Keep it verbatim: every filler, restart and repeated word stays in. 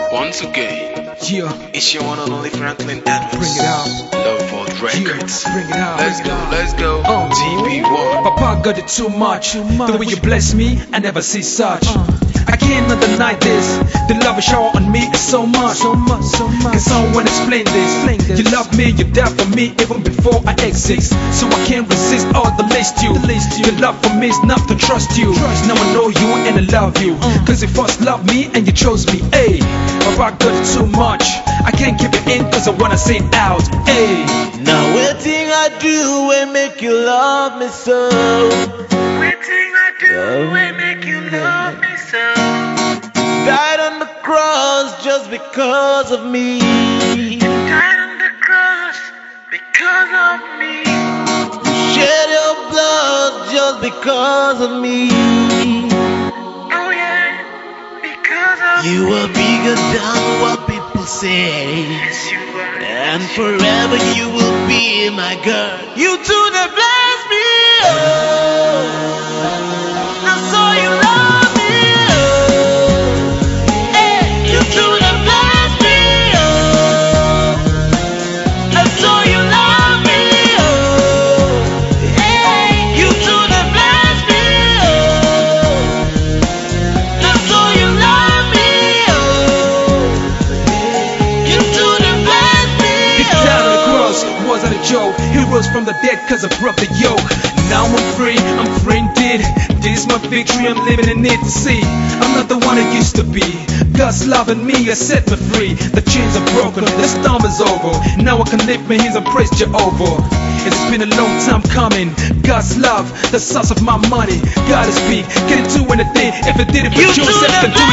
Once again, Yeah, it's your one and only Franklin Dennis. bring it out. Love Vault Records. Yeah, bring it out. Let's go, let's go. Uh. T P one. Papa got it too much. The way you bless me, I never see such. I cannot deny this. The love you shower on me is so much. So much, so much. Can someone explain this? You love me, you died for me even before I exist. So I can't resist all the list you. Your love for me is enough to trust you. Now I know you and I love you. Cause you first loved me and you chose me. Ayy, Papa got it too much. I can't keep it in cause I wanna say it out. Ayy. Now waiting I do will make you love me so. Waiting I do will make you love me so. Died on the cross just because of me. Died on the cross because of me. Shed your blood just because of me. Oh yeah, because of You me. are bigger than what people say. Yes, you are. And forever you will be my girl. You do the bless me. Oh. Now so you love me. Oh. Hey, you do the bless me. Oh. Now so you love me. Oh. Hey, you do the bless me. Oh. Now so you love me. Oh. You do the bless me. He died on the cross, wasn't a joke. He rose from the dead cause I broke the yoke. Now I'm free, I'm free indeed. This is my victory, I'm living in it to see. I'm not the one I used to be. God's loving me has set me free. The chains are broken, the storm is over. Now I can lift my hands and praise Jehovah. It's been a long time coming. God's love, the source of my money. God is big, can't do anything if it didn't for You do Joseph, the can do